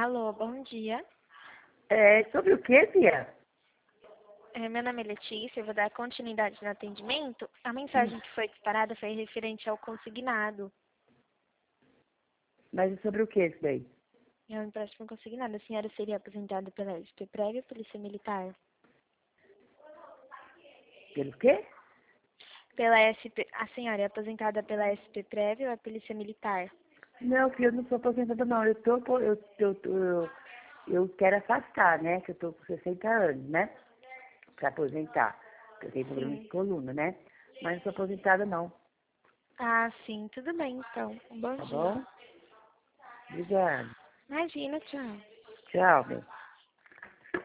Alô, bom dia. Sobre o que, Fia? Meu nome é Letícia, eu vou dar continuidade no atendimento. A mensagem que foi disparada foi referente ao consignado. Mas e sobre o que isso daí? É um empréstimo consignado. A senhora seria aposentada pela SP Prévia ou Polícia Militar? Pelo quê? Pela SP... A senhora é aposentada pela SP Prévia ou a Polícia Militar? Não, Fia, eu não sou aposentada, não. Eu quero afastar, né? Que eu tô com 60 anos, né? Pra aposentar. Porque eu tenho problema de Sim. coluna, né? Mas não sou aposentada, não. Ah, sim. Tudo bem, então. Um bom Tá dia. bom? Obrigada. Imagina, tchau. Tchau, bem.